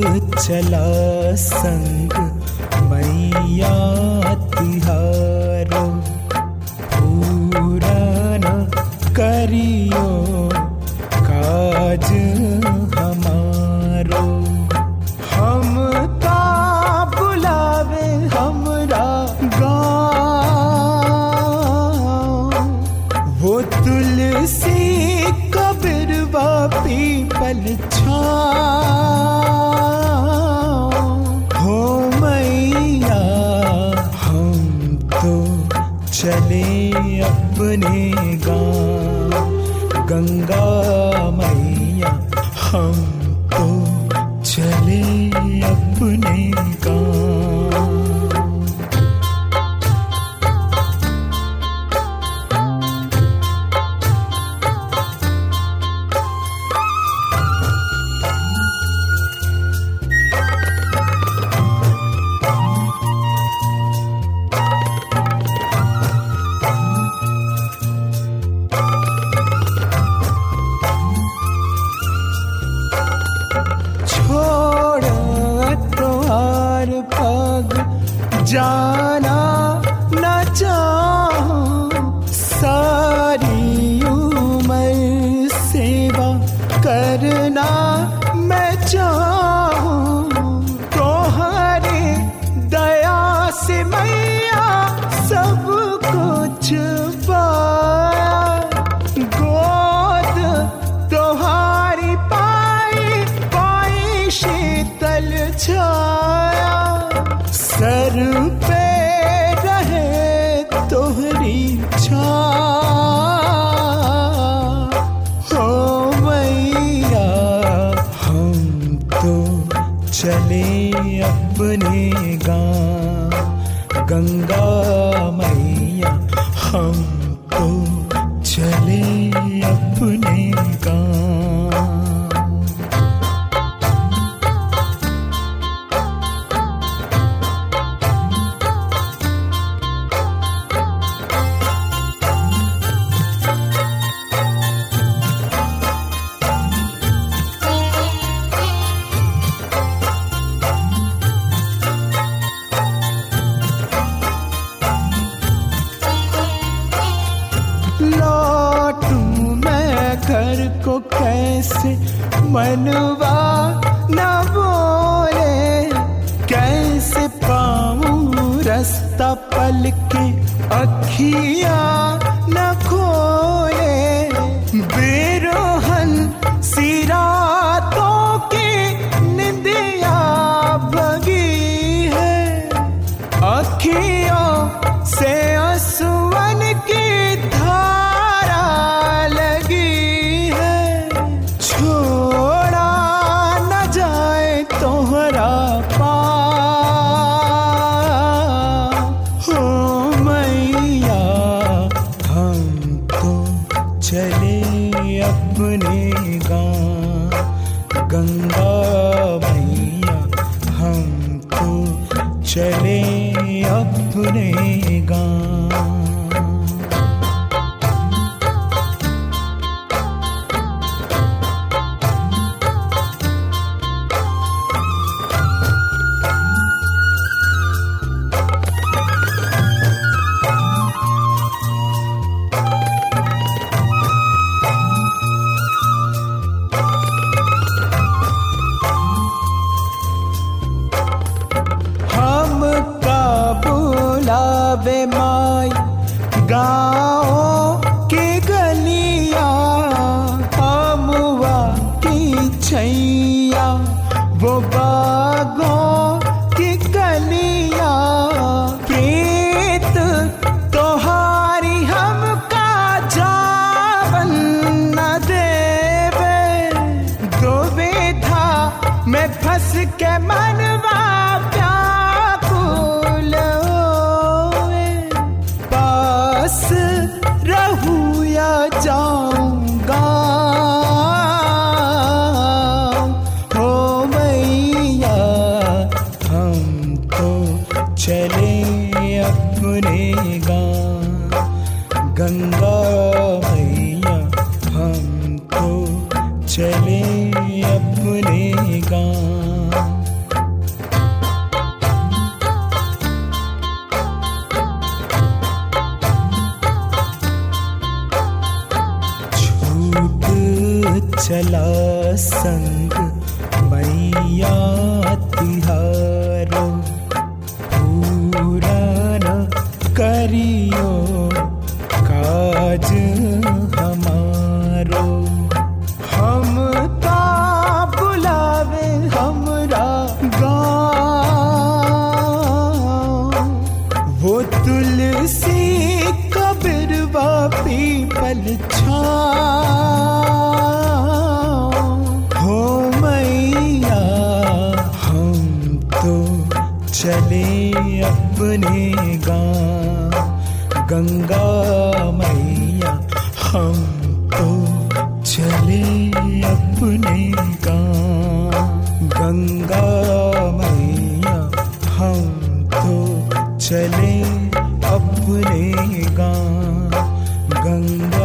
चला संग मैया तिहारो, पूरा न करियो काज हमारो। हम का बुलावे हमरा गाँव, वो तुलसी कबीरवा पीपल छाँव। हो मैया हम तो चले अपने गाँव, गंगा मैया हम तो चले अपने गाँव। जाना न चाहूं सारी उम्र, सेवा करना मैं चाहूं। तोहरे दया से मैया सब कुछ पाया, गोद तोहारी पाई पाई शीतल छाया। सर पे रहे तोहरी छाँ, हो मैया हम तो चले अपने गाँव, गंगा मैया हम तो चले अपने गाँव। लौटूं मैं घर को कैसे, मनवा न बोले, कैसे पाऊं रास्ता पल के अखियां न खोले। बेरोहन सी रातों की निंदिया भगी है, अखियों से आंसुओं की धारा लगी है। छोड़ा न जाए तोहरा पाँव, हो मैया हम तो चले अपने गाँव, गंगा मैया हम तो चले अपने गाँव। वे माई गाँव की गलियाँ, अमुआ की छैया, वो बागों की गलियाँ। प्रीत तोहारी हमका जावन न देवे, दुविधा में फंस के मनवा व्याकुल रहूं या जाऊंगा। हो मैया हम तो चले अपने गाँव, गंगा मैया हम तो चले अपने गाँव। चले अपने गाँव। गंगा मैया हम तो चले अपने गाँव। गंगा मैया हम तो चले अपने गाँव। गंगा